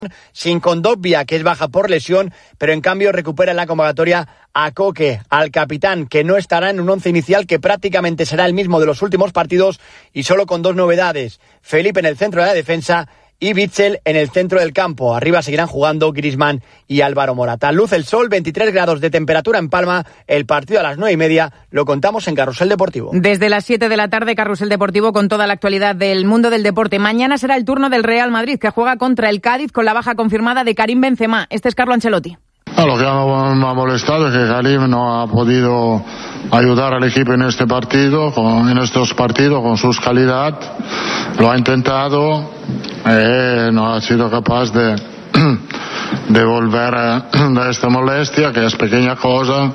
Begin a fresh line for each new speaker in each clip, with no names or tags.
sin Kondogbia, que es baja por lesión, pero en cambio recupera en la convocatoria a Koke, al capitán, que no estará en un once inicial que prácticamente será el mismo de los últimos partidos y solo con dos novedades: Felipe en el centro de la defensa y Witsel en el centro del campo. Arriba seguirán jugando Griezmann y Álvaro Morata. Luz el sol, 23 grados de temperatura en Palma. El partido a las 9:30 lo contamos en Carrusel Deportivo.
Desde las 7 de la tarde, Carrusel Deportivo con toda la actualidad del mundo del deporte. Mañana será el turno del Real Madrid, que juega contra el Cádiz con la baja confirmada de Karim Benzema. Este es Carlo Ancelotti.
Lo que me ha molestado es que Karim no ha podido ayudar al equipo en este partido, en estos partidos, con sus calidad. Lo ha intentado, no ha sido capaz de volver de esta molestia, que es pequeña cosa,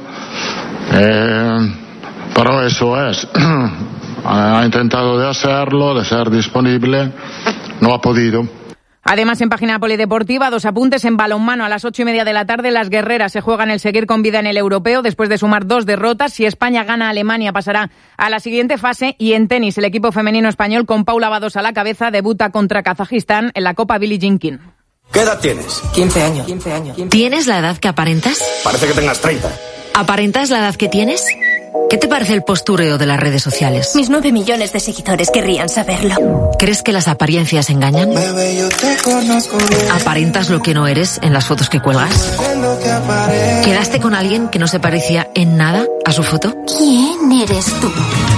pero eso es. Ha intentado de hacerlo, de ser disponible, no ha podido.
Además, en página polideportiva, 2 apuntes. En balonmano, a las 8:30 de la tarde, las guerreras se juegan el seguir con vida en el europeo después de sumar 2 derrotas. Si España gana a Alemania, pasará a la siguiente fase. Y en tenis, el equipo femenino español, con Paula Badosa a la cabeza, debuta contra Kazajistán en la Copa Billie Jean King.
¿Qué edad tienes?
15 años.
¿Tienes la edad que aparentas?
Parece que tengas 30.
¿Aparentas la edad que tienes? ¿Qué te parece el postureo de las redes sociales?
Mis 9 millones de seguidores querrían saberlo.
¿Crees que las apariencias engañan?
Bebé, yo te conozco bien.
¿Aparentas lo que no eres en las fotos que cuelgas? ¿Quedaste con alguien que no se parecía en nada a su foto?
¿Quién eres tú?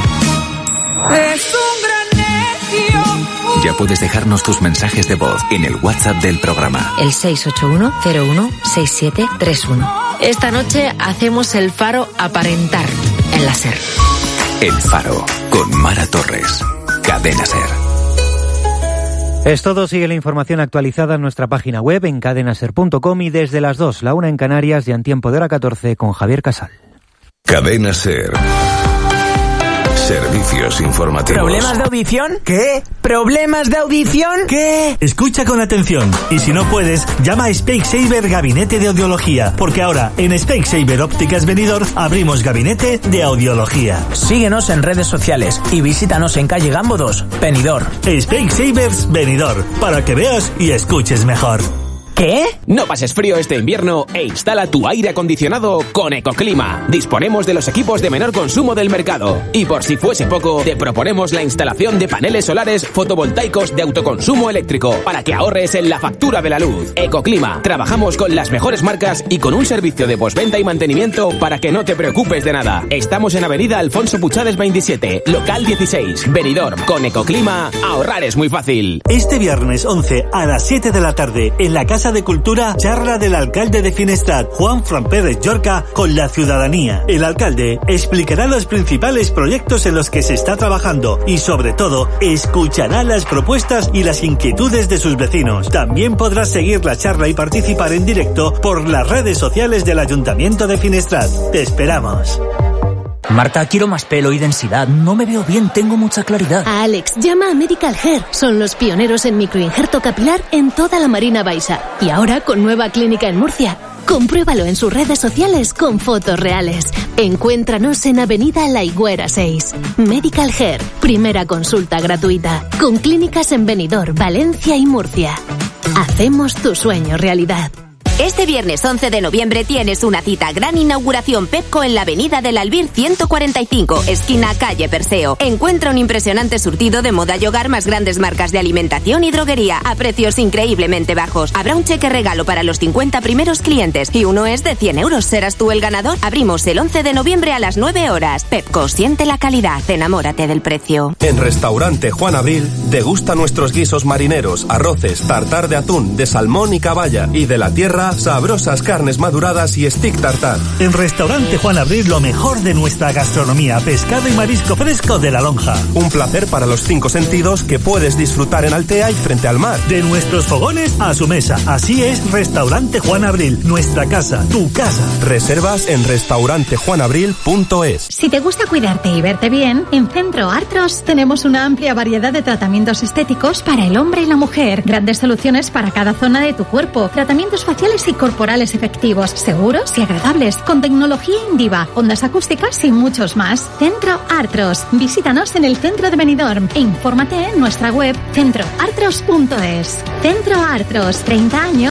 Es un gran necio.
Ya puedes dejarnos tus mensajes de voz en el WhatsApp del programa.
El 681-016731. Esta noche hacemos el Faro aparentar en la SER.
El Faro, con Mara Torres. Cadena SER.
Es todo. Sigue la información actualizada en nuestra página web en cadenaser.com y desde las 2, la 1 en Canarias y en tiempo de hora 14 con Javier Casal.
Cadena SER. Servicios informativos.
¿Problemas de audición? ¿Qué? ¿Problemas de audición? ¿Qué?
Escucha con atención y si no puedes, llama a Specsavers Gabinete de Audiología, porque ahora en Specsavers Ópticas Benidorm abrimos Gabinete de Audiología.
Síguenos en redes sociales y visítanos en calle Gambo 2, Benidorm.
Specsavers Benidorm, para que veas y escuches mejor.
¿Qué?
No pases frío este invierno e instala tu aire acondicionado con Ecoclima. Disponemos de los equipos de menor consumo del mercado. Y por si fuese poco, te proponemos la instalación de paneles solares fotovoltaicos de autoconsumo eléctrico para que ahorres en la factura de la luz. Ecoclima. Trabajamos con las mejores marcas y con un servicio de postventa y mantenimiento para que no te preocupes de nada. Estamos en Avenida Alfonso Puchades 27, local 16, Benidorm. Con Ecoclima, ahorrar es muy fácil.
Este viernes 11 a las 7 de la tarde en la Casa de Cultura, charla del alcalde de Finestrat, Juan Fran Pérez Llorca, con la ciudadanía. El alcalde explicará los principales proyectos en los que se está trabajando y, sobre todo, escuchará las propuestas y las inquietudes de sus vecinos. También podrás seguir la charla y participar en directo por las redes sociales del Ayuntamiento de Finestrat. Te esperamos.
Marta, quiero más pelo y densidad. No me veo bien, tengo mucha claridad.
Alex, llama a Medical Hair. Son los pioneros en microinjerto capilar en toda la Marina Baixa. Y ahora con nueva clínica en Murcia. Compruébalo en sus redes sociales con fotos reales. Encuéntranos en Avenida La Higuera 6. Medical Hair, primera consulta gratuita. Con clínicas en Benidorm, Valencia y Murcia. Hacemos tu sueño realidad.
Este viernes 11 de noviembre tienes una cita gran inauguración Pepco en la Avenida del Albir 145, esquina calle Perseo. Encuentra un impresionante surtido de moda y hogar, más grandes marcas de alimentación y droguería a precios increíblemente bajos. Habrá un cheque regalo para los 50 primeros clientes y uno es de 100 euros. ¿Serás tú el ganador? Abrimos el 11 de noviembre a las 9 horas. Pepco, siente la calidad, enamórate del precio.
En Restaurante Juan Abril degusta nuestros guisos marineros, arroces, tartar de atún, de salmón y caballa y de la tierra sabrosas carnes maduradas y stick tartar.
En Restaurante Juan Abril lo mejor de nuestra gastronomía, pescado y marisco fresco de La Lonja.
Un placer para los 5 sentidos que puedes disfrutar en Altea y frente al mar.
De nuestros fogones a su mesa. Así es Restaurante Juan Abril, nuestra casa, tu casa.
Reservas en restaurantejuanabril.es.
Si te gusta cuidarte y verte bien, en Centro Artros tenemos una amplia variedad de tratamientos estéticos para el hombre y la mujer. Grandes soluciones para cada zona de tu cuerpo. Tratamientos faciales musculares y corporales efectivos, seguros y agradables, con tecnología Indiva, ondas acústicas y muchos más. Centro Artros. Visítanos en el centro de Benidorm e infórmate en nuestra web centroartros.es. Centro Artros, 30 años